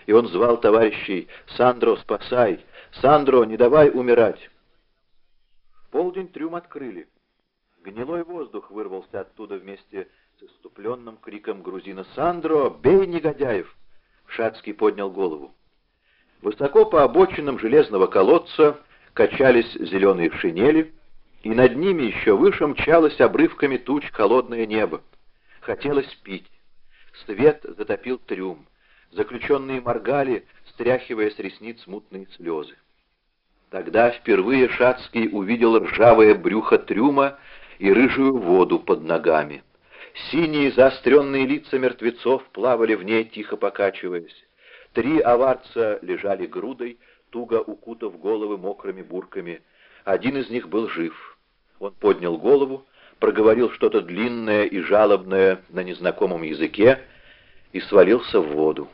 и он звал товарищей: «Сандро, спасай! Сандро, не давай умирать!» В полдень трюм открыли. Гнилой воздух вырвался оттуда вместе с исступленным криком грузина: «Сандро, бей негодяев!» Шацкий поднял голову. Высоко по обочинам железного колодца качались зеленые шинели, и над ними еще выше мчалось обрывками туч холодное небо. Хотелось пить. Свет затопил трюм. Заключенные моргали, стряхивая с ресниц мутные слезы. Тогда впервые Шацкий увидел ржавое брюхо трюма и рыжую воду под ногами. Синие заостренные лица мертвецов плавали в ней, тихо покачиваясь. 3 аварца лежали грудой, туго укутав головы мокрыми бурками. Один из них был жив. Он поднял голову, проговорил что-то длинное и жалобное на незнакомом языке и свалился в воду.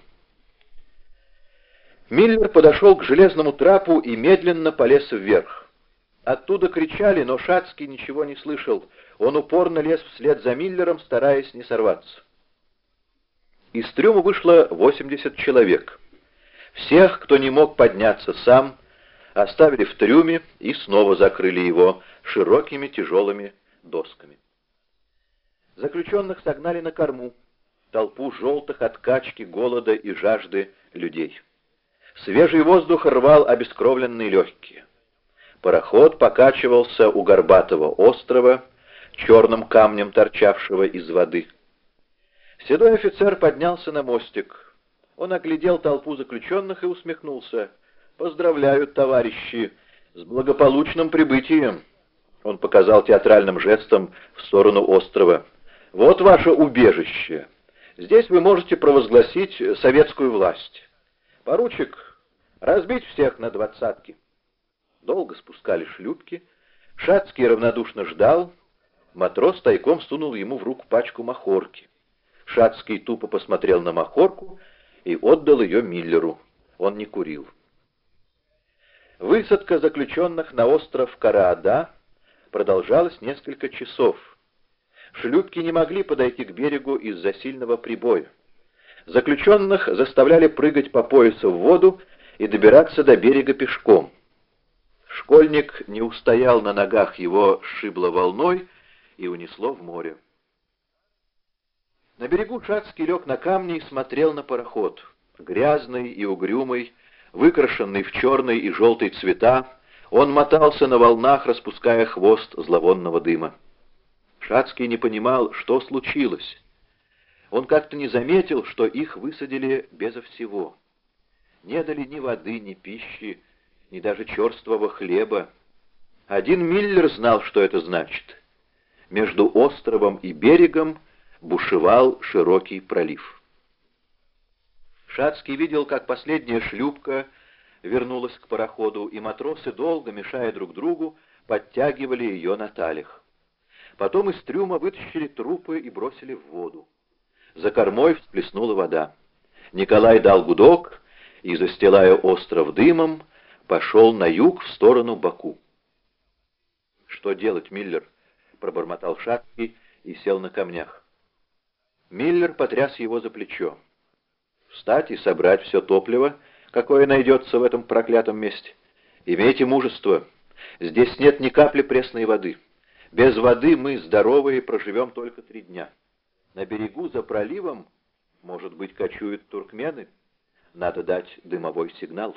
Миллер подошел к железному трапу и медленно полез вверх. Оттуда кричали, но Шацкий ничего не слышал. Он упорно лез вслед за Миллером, стараясь не сорваться. Из трюма вышло 80 человек. Всех, кто не мог подняться сам, оставили в трюме и снова закрыли его широкими тяжелыми досками. Заключенных согнали на корму, толпу желтых от качки, голода и жажды людей. Свежий воздух рвал обескровленные легкие. Пароход покачивался у горбатого острова, черным камнем торчавшего из воды. Седой офицер поднялся на мостик. Он оглядел толпу заключенных и усмехнулся. «Поздравляю, товарищи, с благополучным прибытием!» Он показал театральным жестом в сторону острова. «Вот ваше убежище. Здесь вы можете провозгласить советскую власть. Поручик, разбить всех на 20-ки». Долго спускали шлюпки. Шацкий равнодушно ждал. Матрос тайком сунул ему в руку пачку махорки. Шацкий тупо посмотрел на махорку и отдал ее Миллеру. Он не курил. Высадка заключенных на остров Караада продолжалась несколько часов. Шлюпки не могли подойти к берегу из-за сильного прибоя. Заключенных заставляли прыгать по поясу в воду и добираться до берега пешком. Школьник не устоял на ногах, его сшибло волной и унесло в море. На берегу Шацкий лег на камни и смотрел на пароход. Грязный и угрюмый, выкрашенный в черный и желтый цвета, он мотался на волнах, распуская хвост зловонного дыма. Шацкий не понимал, что случилось. Он как-то не заметил, что их высадили безо всего. Не дали ни воды, ни пищи, ни даже черствого хлеба. Один Миллер знал, что это значит. Между островом и берегом бушевал широкий пролив. Шацкий видел, как последняя шлюпка вернулась к пароходу, и матросы, долго мешая друг другу, подтягивали ее на талях. Потом из трюма вытащили трупы и бросили в воду. За кормой всплеснула вода. Николай дал гудок и, застилая остров дымом, пошел на юг в сторону Баку. «Что делать, Миллер?» — пробормотал Шацкий и сел на камнях. Миллер потряс его за плечо. «Встать и собрать все топливо, какое найдется в этом проклятом месте. Имейте мужество. Здесь нет ни капли пресной воды. Без воды мы, здоровые, проживем только 3 дня. На берегу за проливом, может быть, кочуют туркмены. Надо дать дымовой сигнал».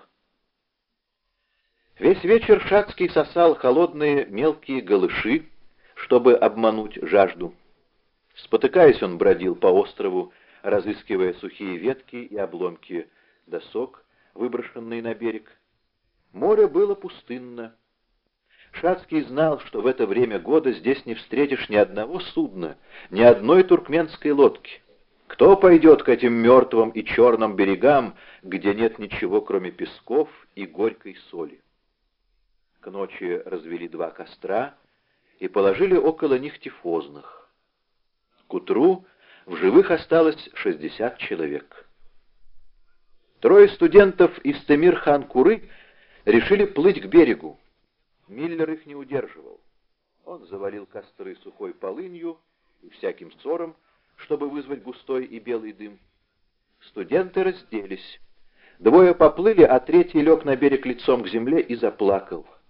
Весь вечер Шацкий сосал холодные мелкие галыши, чтобы обмануть жажду. Спотыкаясь, он бродил по острову, разыскивая сухие ветки и обломки досок, выброшенные на берег. Море было пустынно. Шацкий знал, что в это время года здесь не встретишь ни одного судна, ни одной туркменской лодки. Кто пойдет к этим мертвым и черным берегам, где нет ничего, кроме песков и горькой соли? К ночи развели 2 костра и положили около них тифозных. К утру в живых осталось 60 человек. 3 студентов из Темир-хан-Куры решили плыть к берегу. Миллер их не удерживал. Он завалил костры сухой полынью и всяким сором, чтобы вызвать густой и белый дым. Студенты разделись. Двое поплыли, а третий лег на берег лицом к земле и заплакал.